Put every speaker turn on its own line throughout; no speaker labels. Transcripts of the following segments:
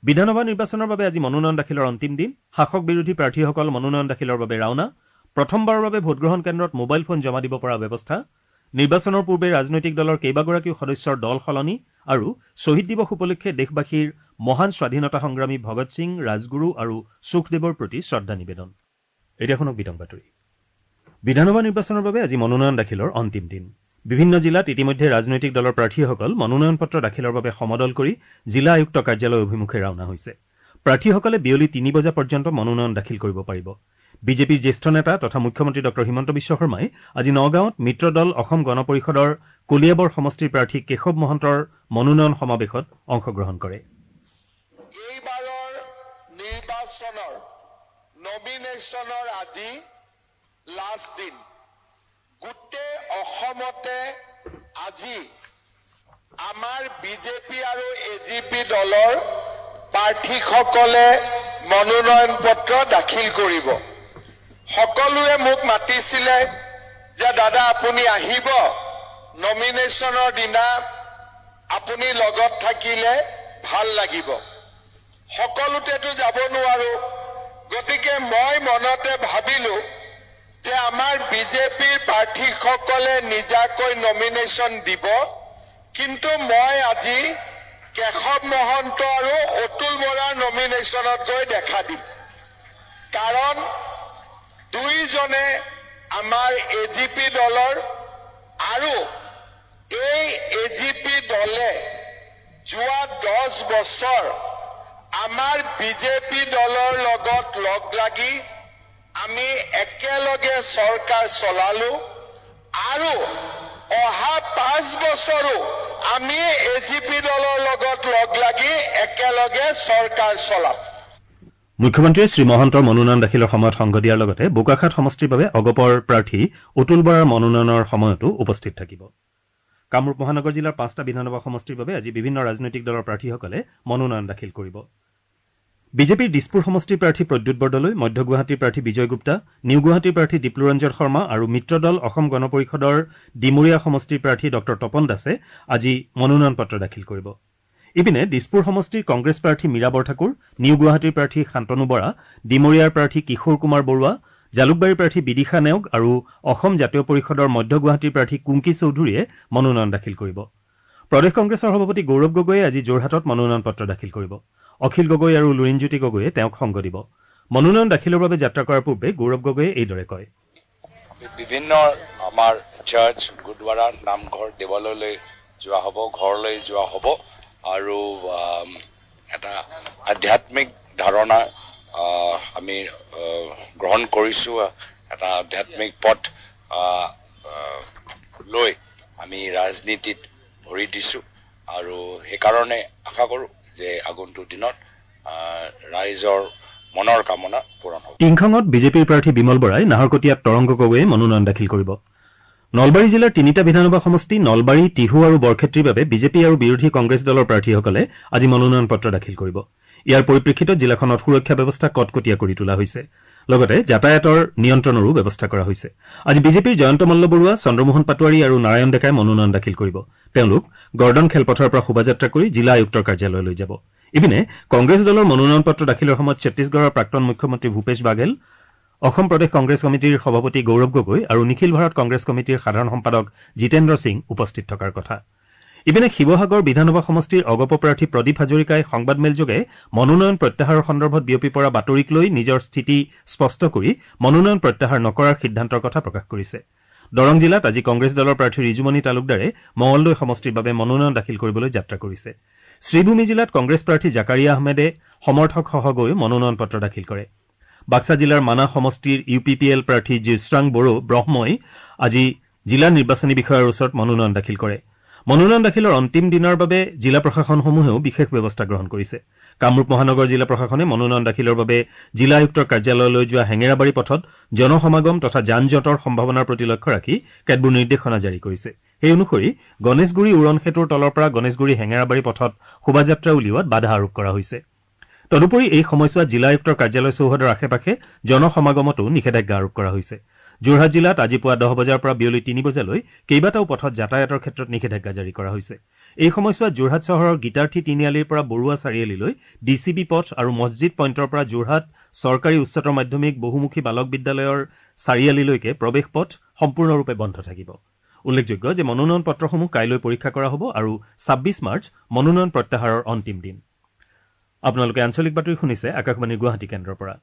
বিধানসভা নিৰ্বাচনৰ বাবে আজি মনোনয়ন দাখিলৰ অন্তিম দিন। শাসক বিৰোধী প্ৰাৰ্থীসকল মনোনয়ন দাখিলৰ বাবে ৰাওনা। প্ৰথমবাৰৰ বাবে ভোটগ্ৰহণ কেন্দ্ৰত মোবাইল ফোন জমা দিব পৰা ব্যৱস্থা। নিৰ্বাচনৰ পূৰ্বে ৰাজনৈতিক দলৰ কেইবাগৰাকীও সদস্যৰ দল সলনি আৰু শ্বহীদ দিৱস উপলক্ষে দেশবাসীৰ মহান স্বাধীনতা সংগ্ৰামী ভগৎ সিং, ৰাজগুৰু আৰু সুখদেৱৰ প্ৰতি শ্ৰদ্ধা নিবেদন। এতিয়া শুনক বিতং বাতৰি। বিধানসভা নিৰ্বাচনৰ বাবে আজি মনোনয়ন দাখিলৰ অন্তিম দিন। বিভিন্ন জিলাত ইতিমধ্যে ৰাজনৈতিক দলৰ প্ৰাৰ্থীসকল মনোনয়ন পত্ৰ দাখিলৰ বাবে সমদল কৰি জিলা আয়ুক্ত কাৰ্যালয় অভিমুখে ৰাওনা হৈছে। প্ৰাৰ্থীসকলে বিয়লি ৩ বজা পৰ্যন্ত মনোনয়ন দাখিল কৰিব পাৰিব। বিজেপিৰ জ্যেষ্ঠ নেতা তথা মুখ্যমন্ত্ৰী ডঃ হিমন্ত বিশ্ব শৰ্মাই আজি নগাঁৱত মিত্ৰ দল অসম গণ পৰিষদৰ কলিয়াবৰ সমষ্টিৰ প্ৰাৰ্থী কেশৱ মহন্তৰ মনোনয়ন সমাৱেশত অংশগ্ৰহণ কৰে।
এইবাৰৰ নিৰ্বাচনৰ নমিনেশ্যনৰ আজি লাষ্ট দিন। গোটেই অসমতে আজি আমাৰ বিজেপি আৰু এজিপি দলৰ প্ৰাৰ্থীসকলে মনোনয়ন পত্ৰ দাখিল কৰিব। সকলোৱে মোক মাতিছিলে যে দাদা আপুনি আহিব, নমিনেশ্যনৰ দিনা আপুনি লগত থাকিলে ভাল লাগিব। সকলোতেতো যাব নোৱাৰো, গতিকে মই মনতে ভাবিলো যে আমাৰ বিজেপিৰ প্ৰাৰ্থীসকলে নিজাকৈ নমিনেশ্যন দিব, কিন্তু মই আজি কেশৱ মহন্ত আৰু অতুল বৰাৰ নমিনেশ্যনত গৈ দেখা দিম। কাৰণ দুইজনে আমাৰ এজিপি দলৰ আৰু এই এজিপি দলে যোৱা 10 বছৰ আমাৰ বিজেপি দলৰ লগত লগ লাগি আমি একেলগে চৰকাৰ চলালো আৰু অহা 5 বছৰো আমি এজিপি দলৰ লগত লগ লাগি একেলগে চৰকাৰ চলাম।
মুখ্যমন্ত্ৰীয়ে শ্ৰী মহন্তৰ মনোনয়ন দাখিলৰ সময়ত সংগ দিয়াৰ লগতে বোকাখাত সমষ্টিৰ বাবে অগপৰ প্ৰাৰ্থী অতুল বৰাৰ মনোনয়নৰ সময়তো উপস্থিত থাকিব। কামৰূপ মহানগৰ জিলাৰ 5টা বিধানসভা সমষ্টিৰ বাবে আজি বিভিন্ন ৰাজনৈতিক দলৰ প্ৰাৰ্থীসকলে মনোনয়ন দাখিল কৰিব। বিজেপিৰ দিছপুৰ সমষ্টিৰ প্ৰাৰ্থী প্ৰদ্যুৎ বৰদলৈ, মধ্য গুৱাহাটীৰ প্ৰাৰ্থী বিজয় গুপ্তা, নিউ গুৱাহাটীৰ প্ৰাৰ্থী দীপ্লুৰঞ্জন শৰ্মা আৰু মিত্ৰ দল অসম গণ পৰিষদৰ ডিমৰীয়া সমষ্টিৰ প্ৰাৰ্থী ড তপন দাসে আজি মনোনয়ন পত্ৰ দাখিল কৰিব। ইপিনে দিছপুৰ সমষ্টিৰ কংগ্ৰেছ প্ৰাৰ্থী মীৰা বৰঠাকুৰ, নিউ গুৱাহাটীৰ প্ৰাৰ্থী শান্তনু বৰা, ডিমৰীয়াৰ প্ৰাৰ্থী কিশোৰ কুমাৰ বৰুৱা, জালুকবাৰীৰ প্ৰাৰ্থী বিদিশা নেওগ আৰু অসম জাতীয় পৰিষদৰ মধ্য গুৱাহাটীৰ প্ৰাৰ্থী কুংকি চৌধুৰীয়ে মনোনয়ন দাখিল কৰিব। প্ৰদেশ কংগ্ৰেছৰ সভাপতি গৌৰৱ গগৈয়ে আজি যোৰহাটত মনোনয়ন পত্ৰ দাখিল কৰিব। অখিল গগৈ আৰু লুৰিণজ্যোতি গগৈয়ে তেওঁক সংগ দিব। মনোনয়ন দাখিলৰ বাবে যাত্ৰা কৰাৰ পূৰ্বে গৌৰৱ গগৈয়ে এইদৰে কয়।
বিভিন্ন আমাৰ চাৰ্চ, গুৰুদ্বাৰা, নামঘৰ, দেৱালয়লৈ যোৱা হ'ব, ঘৰলৈ যোৱা হ'ব আৰু এটা আধ্যাত্মিক ধাৰণা আমি গ্ৰহণ কৰিছোঁ। এটা আধ্যাত্মিক পথ লৈ আমি ৰাজনীতিত ভৰি দিছোঁ আৰু সেইকাৰণে আশা কৰোঁ যে আগন্তুক দিনত ৰাইজৰ মনৰ কামনা পূৰণ হ'ব।
টিংখাঙত বিজেপিৰ প্ৰাৰ্থী বিমল বৰাই, নাহৰকটীয়াত তৰংগ গগৈয়ে মনোনয়ন দাখিল কৰিব। নলবাৰী জিলাৰ 3টা বিধানসভা সমষ্টি নলবাৰী, টিহু আৰু বৰক্ষেত্ৰীৰ বাবে বিজেপি আৰু বিৰোধী কংগ্ৰেছ দলৰ প্ৰাৰ্থীসকলে আজি মনোনয়ন পত্ৰ দাখিল কৰিব। ইয়াৰ পৰিপ্ৰেক্ষিতত জিলাখনত সুৰক্ষা ব্যৱস্থা কটকটীয়া কৰি তোলা হৈছে। লগতে যাতায়াতৰ নিয়ন্ত্ৰণৰো ব্যৱস্থা কৰা হৈছে। আজি বিজেপিৰ জয়ন্ত মল্ল বৰুৱা, চন্দ্ৰমোহন পাটোৱাৰী আৰু নাৰায়ণ ডেকাই মনোনয়ন দাখিল কৰিব। তেওঁলোক গৰ্ডন খেলপথাৰৰ পৰা শোভাযাত্ৰা কৰি জিলা আয়ুক্তৰ কাৰ্যালয়লৈ যাব। ইপিনে কংগ্ৰেছ দলৰ মনোনয়ন পত্ৰ দাখিলৰ সময়ত ছত্তীশগড়ৰ প্ৰাক্তন মুখ্যমন্ত্ৰী ভূপেশ বাঘেল, অসম প্ৰদেশ কংগ্ৰেছ কমিটিৰ সভাপতি গৌৰৱ গগৈ আৰু নিখিল ভাৰত কংগ্ৰেছ কমিটিৰ সাধাৰণ সম্পাদক জিতেন্দ্ৰ সিং উপস্থিত থকাৰ কথা। ইপিনে শিৱসাগৰ বিধানসভা সমষ্টিৰ অগপ প্ৰাৰ্থী প্ৰদীপ হাজৰিকাই সংবাদমেলযোগে মনোনয়ন প্ৰত্যাহাৰৰ সন্দৰ্ভত বিয়পি পৰা বাতৰিক লৈ নিজৰ স্থিতি স্পষ্ট কৰি মনোনয়ন প্ৰত্যাহাৰ নকৰাৰ সিদ্ধান্তৰ কথা প্ৰকাশ কৰিছে। দৰং জিলাত আজি কংগ্ৰেছ দলৰ প্ৰাৰ্থী ৰিজুমণি তালুকদাৰে মঙলদৈ সমষ্টিৰ বাবে মনোনয়ন দাখিল কৰিবলৈ যাত্ৰা কৰিছে। শ্ৰীভূমি জিলাত কংগ্ৰেছ প্ৰাৰ্থী জাকাৰিয়া আহমেদে সমৰ্থকসহ গৈ মনোনয়ন পত্ৰ দাখিল কৰে। বাক্সা জিলাৰ মানাহ সমষ্টিৰ UPPL প্ৰাৰ্থী জিশ্ৰাং বড়ো ব্ৰহ্মই আজি জিলা নিৰ্বাচনী বিষয়াৰ ওচৰত মনোনয়ন দাখিল কৰে। মনোনয়ন দাখিলৰ অন্তিম দিনৰ বাবে জিলা প্ৰশাসনসমূহেও বিশেষ ব্যৱস্থা গ্ৰহণ কৰিছে। কামৰূপ মহানগৰ জিলা প্ৰশাসনে মনোনয়ন দাখিলৰ বাবে জিলা আয়ুক্তৰ কাৰ্যালয়লৈ যোৱা হেঙেৰাবাৰী পথত জনসমাগম তথা যান জঁটৰ সম্ভাৱনাৰ প্ৰতি লক্ষ্য ৰাখি কেতবোৰ নিৰ্দেশনা জাৰি কৰিছে। সেই অনুসৰি গণেশগুৰি উৰণ সেতুৰ তলৰ পৰা গণেশগুৰি হেঙেৰাবাৰী পথত শোভাযাত্ৰা উলিওৱাত বাধা আৰোপ কৰা হৈছে। তদুপৰি এই সময়ছোৱাত জিলা আয়ুক্তৰ কাৰ্যালয় চৌহদৰ আশে পাশে জনসমাগমতো নিষেধাজ্ঞা আৰোপ কৰা হৈছে। যোৰহাট জিলাত আজি পুৱা 10 বজাৰ পৰা বিয়লি 3 বজালৈ কেইবাটাও পথত যাতায়াতৰ ক্ষেত্ৰত নিষেধাজ্ঞা জাৰি কৰা হৈছে। এই সময়ছোৱাত যোৰহাট চহৰৰ গীতাৰ্থী তিনিআলিৰ পৰা বৰুৱা চাৰিআলিলৈ DCB পথ আৰু মছজিদ পইণ্টৰ পৰা যোৰহাট চৰকাৰী উচ্চতৰ মাধ্যমিক বহুমুখী বালক বিদ্যালয়ৰ চাৰিআলিলৈকে প্ৰৱেশ পথ সম্পূৰ্ণৰূপে বন্ধ থাকিব। উল্লেখযোগ্য যে মনোনয়ন পত্ৰসমূহ কাইলৈ পৰীক্ষা কৰা হ'ব আৰু 26 মাৰ্চ মনোনয়ন প্ৰত্যাহাৰৰ অন্তিম দিন। আপোনালোকে আঞ্চলিক বাতৰি শুনিছে আকাশবাণীৰ গুৱাহাটী কেন্দ্ৰৰ পৰা।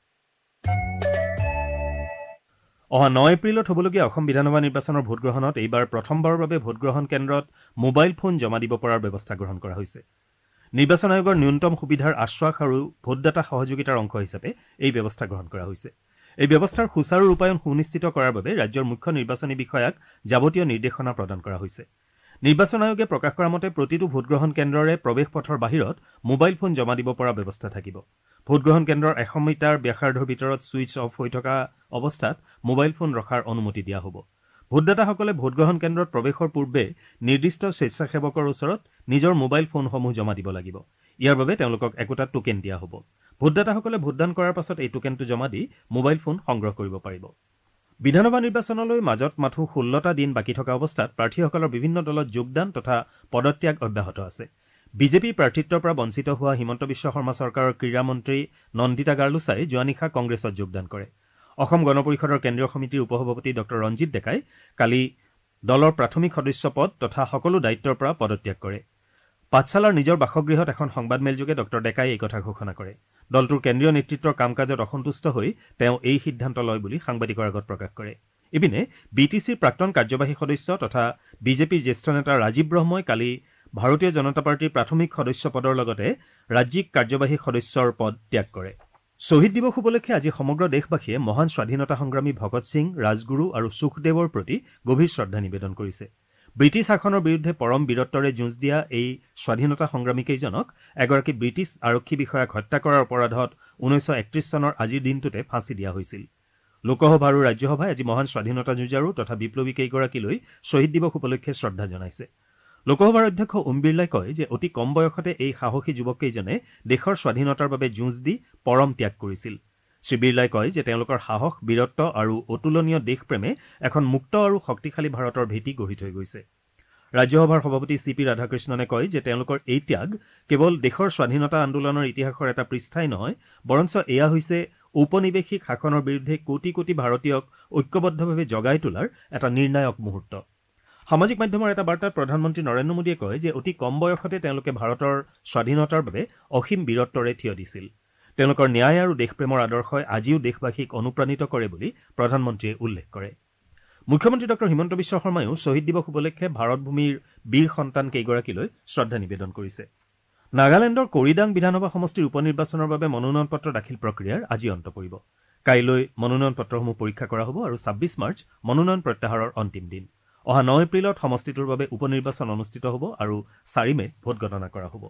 অহা 9 এপ্ৰিলত হ'বলগীয়া অসম বিধানসভা নিৰ্বাচনৰ ভোটগ্ৰহণত এইবাৰ প্ৰথমবাৰৰ বাবে ভোটগ্ৰহণ কেন্দ্ৰত মোবাইল ফোন জমা দিব পৰাৰ ব্যৱস্থা গ্ৰহণ কৰা হৈছে। নিৰ্বাচন আয়োগৰ ন্যূনতম সুবিধাৰ আশ্বাস আৰু ভোটদাতা সহযোগিতাৰ অংশ হিচাপে এই ব্যৱস্থা গ্ৰহণ কৰা হৈছে। এই ব্যৱস্থাৰ সুচাৰু ৰূপায়ণ সুনিশ্চিত কৰাৰ বাবে ৰাজ্যৰ মুখ্য নিৰ্বাচনী বিষয়াক যাৱতীয় নিৰ্দেশনা প্ৰদান কৰা হৈছে। নিৰ্বাচন আয়োগে প্ৰকাশ কৰা মতে প্ৰতিটো ভোটগ্ৰহণ কেন্দ্ৰৰে প্ৰৱেশ পথৰ বাহিৰত মোবাইল ফোন জমা দিব পৰা ব্যৱস্থা থাকিব। ভোটগ্ৰহণ কেন্দ্ৰৰ 100 মিটাৰ ব্যাসাৰ্ধৰ ভিতৰত ছুইচ অফ হৈ থকা অৱস্থাত মোবাইল ফোন ৰখাৰ অনুমতি দিয়া হ'ব। ভোটদাতাসকলে ভোটগ্ৰহণ কেন্দ্ৰত প্ৰৱেশৰ পূৰ্বে নিৰ্দিষ্ট স্বেচ্ছাসেৱকৰ ওচৰত নিজৰ মোবাইল ফোনসমূহ জমা দিব লাগিব। ইয়াৰ বাবে তেওঁলোকক একোটা টোকেন দিয়া হ'ব। ভোটদাতাসকলে ভোটদান কৰাৰ পাছত এই টোকেনটো জমা দি মোবাইল ফোন সংগ্ৰহ কৰিব পাৰিব। বিধানসভা নিৰ্বাচনলৈ মাজত মাথো 16টা দিন বাকী থকা অৱস্থাত প্ৰাৰ্থীসকলৰ বিভিন্ন দলত যোগদান তথা পদত্যাগ অব্যাহত আছে। বিজেপিৰ প্ৰাৰ্থিত্বৰ পৰা বঞ্চিত হোৱা হিমন্ত বিশ্ব শৰ্মা চৰকাৰৰ ক্ৰীড়া মন্ত্ৰী নন্দিতা গাৰ্লুছাই যোৱা নিশা কংগ্ৰেছত যোগদান কৰে। অসম গণ পৰিষদৰ কেন্দ্ৰীয় সমিতিৰ উপসভাপতি ড ৰঞ্জিত ডেকাই কালি দলৰ প্ৰাথমিক সদস্য পদ তথা সকলো দায়িত্বৰ পৰা পদত্যাগ কৰে। পাঠশালাৰ নিজৰ বাসগৃহত এখন সংবাদমেলযোগে ড ডেকাই এই কথা ঘোষণা কৰে। দলটোৰ কেন্দ্ৰীয় নেতৃত্বৰ কাম কাজত অসন্তুষ্ট হৈ তেওঁ এই সিদ্ধান্ত লয় বুলি সাংবাদিকৰ আগত প্ৰকাশ কৰে। ইপিনে BTCৰ প্ৰাক্তন কাৰ্যবাহী সদস্য তথা বিজেপিৰ জ্যেষ্ঠ নেতা ৰাজীৱ ব্ৰহ্মই কালি ভাৰতীয় জনতা পাৰ্টীৰ প্ৰাথমিক সদস্য পদৰ লগতে ৰাজ্যিক কাৰ্যবাহী সদস্যৰ পদ ত্যাগ কৰে। শ্বহীদ দিৱস উপলক্ষে আজি সমগ্ৰ দেশবাসীয়ে মহান স্বাধীনতা সংগ্ৰামী ভগৎ সিং, ৰাজগুৰু আৰু সুখদেৱৰ প্ৰতি গভীৰ শ্ৰদ্ধা নিবেদন কৰিছে। ব্ৰিটিছ শাসনৰ বিৰুদ্ধে পৰম বীৰত্বৰে যুঁজ দিয়া এই স্বাধীনতা সংগ্ৰামীকেইজনক এগৰাকী ব্ৰিটিছ আৰক্ষী বিষয়াক হত্যা কৰাৰ অপৰাধত 1931 চনৰ আজিৰ দিনটোতে ফাঁচি দিয়া হৈছিল। লোকসভা আৰু ৰাজ্যসভাই আজি মহান স্বাধীনতা যুঁজাৰু তথা বিপ্লৱী কেইগৰাকীলৈ শ্বহীদ দিৱস উপলক্ষে শ্ৰদ্ধা জনাইছে। লোকসভাৰ অধ্যক্ষ ওম বিৰলাই কয় যে অতি কম বয়সতে এই সাহসী যুৱককেইজনে দেশৰ স্বাধীনতাৰ বাবে যুঁজ দি পৰম ত্যাগ কৰিছিল। শ্ৰীবিৰলাই কয় যে তেওঁলোকৰ সাহস, বীৰত্ব আৰু অতুলনীয় দেশপ্ৰেমে এখন মুক্ত আৰু শক্তিশালী ভাৰতৰ ভেটি গঢ়ি থৈ গৈছে। ৰাজ্যসভাৰ সভাপতি CP ৰাধাকৃষ্ণনে কয় যে তেওঁলোকৰ এই ত্যাগ কেৱল দেশৰ স্বাধীনতা আন্দোলনৰ ইতিহাসৰ এটা পৃষ্ঠাই নহয়, বৰঞ্চ এয়া হৈছে ঔপনিৱেশিক শাসনৰ বিৰুদ্ধে কোটি কোটি ভাৰতীয়ক ঐক্যবদ্ধভাৱে জগাই তোলাৰ এটা নিৰ্ণায়ক মুহূৰ্ত। সামাজিক মাধ্যমৰ এটা বাৰ্তাত প্ৰধানমন্ত্ৰী নৰেন্দ্ৰ মোদীয়ে কয় যে অতি কম বয়সতে তেওঁলোকে ভাৰতৰ স্বাধীনতাৰ বাবে অসীম বীৰত্বৰে থিয় দিছিল। তেওঁলোকৰ ন্যায় আৰু দেশপ্ৰেমৰ আদৰ্শই আজিও দেশবাসীক অনুপ্ৰাণিত কৰে বুলি প্ৰধানমন্ত্ৰীয়ে উল্লেখ কৰে। মুখ্যমন্ত্ৰী ড হিমন্ত বিশ্ব শৰ্মায়ো শ্বহীদ দিৱস উপলক্ষে ভাৰতভূমিৰ বীৰ সন্তান কেইগৰাকীলৈ শ্ৰদ্ধা নিবেদন কৰিছে। নাগালেণ্ডৰ কৰিডাং বিধানসভা সমষ্টিৰ উপ নিৰ্বাচনৰ বাবে মনোনয়ন পত্ৰ দাখিল প্ৰক্ৰিয়াৰ আজি অন্ত পৰিব। কাইলৈ মনোনয়ন পত্ৰসমূহ পৰীক্ষা কৰা হ'ব আৰু 26 মাৰ্চ মনোনয়ন প্ৰত্যাহাৰৰ অন্তিম দিন। অহা 9 এপ্ৰিলত সমষ্টিটোৰ বাবে উপ নিৰ্বাচন অনুষ্ঠিত হ'ব আৰু 4 মে'ত ভোট গণনা কৰা হ'ব।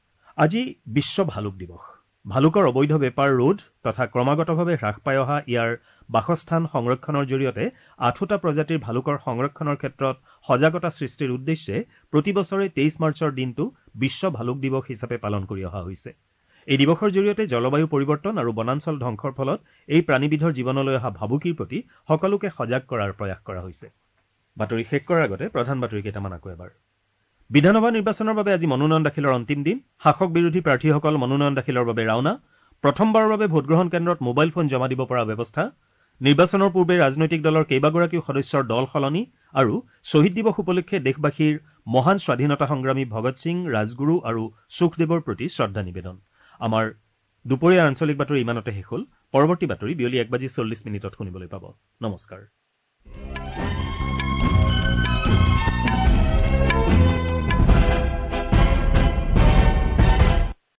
আজি বিশ্ব ভালুক দিৱস। ভালুকৰ অবৈধ বেপাৰ ৰোধ তথা ক্ৰমাগতভাৱে হ্ৰাস পাই অহা ইয়াৰ বাসস্থান সংৰক্ষণৰ জৰিয়তে 8টা প্ৰজাতিৰ ভালুকৰ সংৰক্ষণৰ ক্ষেত্ৰত সজাগতা সৃষ্টিৰ উদ্দেশ্যে প্ৰতি বছৰে 23 মাৰ্চৰ দিনটো বিশ্ব ভালুক দিৱস হিচাপে পালন কৰি অহা হৈছে। এই দিৱসৰ জৰিয়তে জলবায়ু পৰিৱৰ্তন আৰু বনাঞ্চল ধ্বংসৰ ফলত এই প্ৰাণীবিধৰ জীৱনলৈ অহা ভাবুকিৰ প্ৰতি সকলোকে সজাগ কৰাৰ প্ৰয়াস কৰা হৈছে। বাতৰি শেষ কৰাৰ আগতে প্ৰধান বাতৰি কেইটামান আকৌ এবাৰ। বিধানসভা নিৰ্বাচনৰ বাবে আজি মনোনয়ন দাখিলৰ অন্তিম দিন। শাসক বিৰোধী প্ৰাৰ্থীসকল মনোনয়ন দাখিলৰ বাবে ৰাওনা। প্ৰথমবাৰৰ বাবে ভোটগ্ৰহণ কেন্দ্ৰত মোবাইল ফোন জমা দিব পৰা ব্যৱস্থা। নিৰ্বাচনৰ পূৰ্বে ৰাজনৈতিক দলৰ কেইবাগৰাকীও সদস্যৰ দল সলনি আৰু শ্বহীদ দিৱস উপলক্ষে দেশবাসীৰ মহান স্বাধীনতা সংগ্ৰামী ভগৎ সিং, ৰাজগুৰু আৰু সুখদেৱৰ প্ৰতি শ্ৰদ্ধা নিবেদন। আমাৰ দুপৰীয়াৰ আঞ্চলিক বাতৰি ইমানতে শেষ হ'ল। পৰৱৰ্তী বাতৰি বিয়লি 1:40 শুনিবলৈ পাব। নমস্কাৰ।